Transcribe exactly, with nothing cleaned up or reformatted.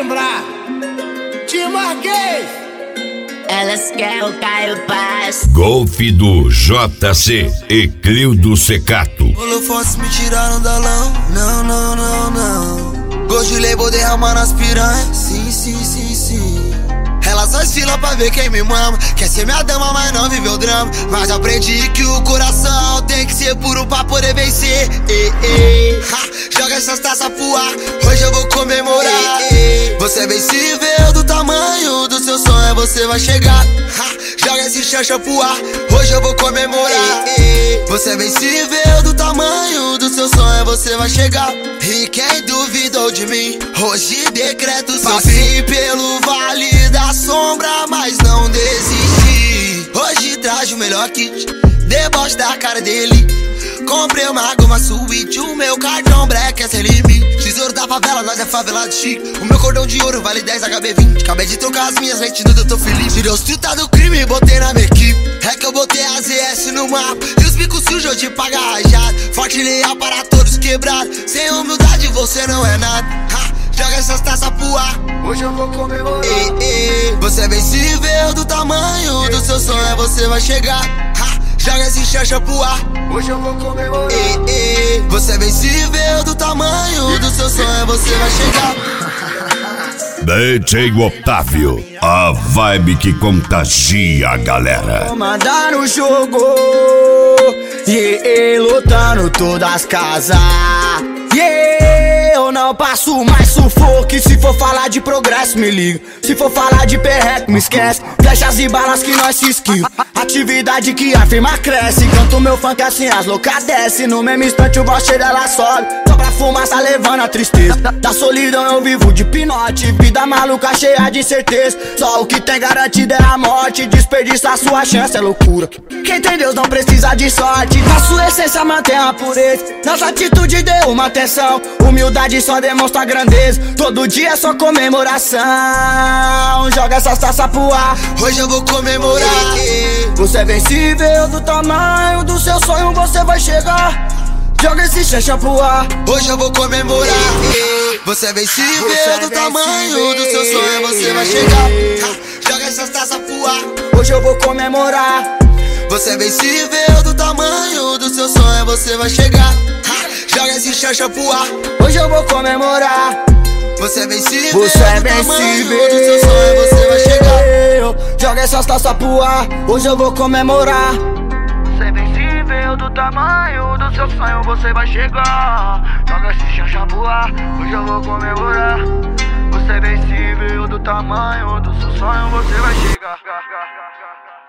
lembrar. Te marquei. Elas querem o Caio Paz. Golfe do J C e Clio Secato. Holofotes me tiraram da lão. Não, não, não, não. Gosto de label derramar nas piranhas. Sim, sim, sim, sim. Elas faz fila pra ver quem me mama. Quer ser minha dama, mas não viveu drama. Mas aprendi que o coração tem que ser puro pra poder vencer. Ei, ei. Ha, joga essas taças pro ar, hoje eu vou comemorar. Ei, ei. Você é vencível do tamanho do seu sonho, você vai chegar. Ha, joga esse chancha pro ar, hoje eu vou comemorar. Ei, ei. Você é vencível do tamanho do seu sonho, você vai chegar. E quem duvidou de mim, hoje decreto seu fim. Pelo vale da sombra, mas não desisti. Hoje traz o melhor kit, deboche da cara dele. Comprei uma goma suíte, o meu cartão black é sem limite. Tesouro da favela, nós é favelado chique. O meu cordão de ouro vale dez H B vinte. Acabei de trocar as minhas lentes do doutor Felipe. Tirei os trinta do crime e botei na minha equipe. É que eu botei a Z S no mapa e os bicos sujos de pagar rajado. Forte e leal para todos quebrados. Sem humildade você não é nada. Ha, joga essas taças pro ar, hoje eu vou comemorar. Ei, ei. Você é vencível do tamanho do seu sonho, você vai chegar. Ha, joga esse chancha pro ar, hoje eu vou comemorar. Ei, ei. Você é vencível do tamanho do seu sonho, você vai chegar. D J Otávio, a vibe que contagia a galera. Comandar no jogo, yeah, lutando todas as casas. Yeah, eu não passo mais sufoco. Se for falar de progresso, me liga. Se for falar de perreco, me esquece. Flechas e balas que nós se esquiva. Atividade que a firma cresce. Canto meu funk assim, as loucas desce. No mesmo instante o boche dela sobe. Só pra fumaça levando a tristeza. Da solidão eu vivo de pinote. Vida maluca cheia de incerteza. Só o que tem garantido é a morte. Desperdiçar sua chance é loucura. Quem tem Deus não precisa de sorte. Na sua essência mantém a pureza. Nossa atitude deu uma atenção. Humildade só demonstra grandeza. Todo dia é só comemoração. Joga essas taças pro ar, hoje eu vou comemorar. Você é vencível do tamanho do seu sonho, você vai chegar. Joga esse chancha pro ar, hoje eu vou comemorar. Você é vencível você é do tamanho do seu sonho, você vai chegar. Joga essas taças pro ar, hoje eu vou comemorar. Você é vencível do tamanho do seu sonho, você vai chegar. Joga esse chancha pro ar, hoje eu vou comemorar. Você é vencível, você é vencível do seu sonho, você vai chegar. Joga essas taças pro ar, hoje eu vou comemorar. Você é vencível do tamanho do seu sonho, você vai chegar. Joga esse chancha pro ar, hoje eu vou comemorar. Você é vencível do tamanho do seu sonho, você vai chegar.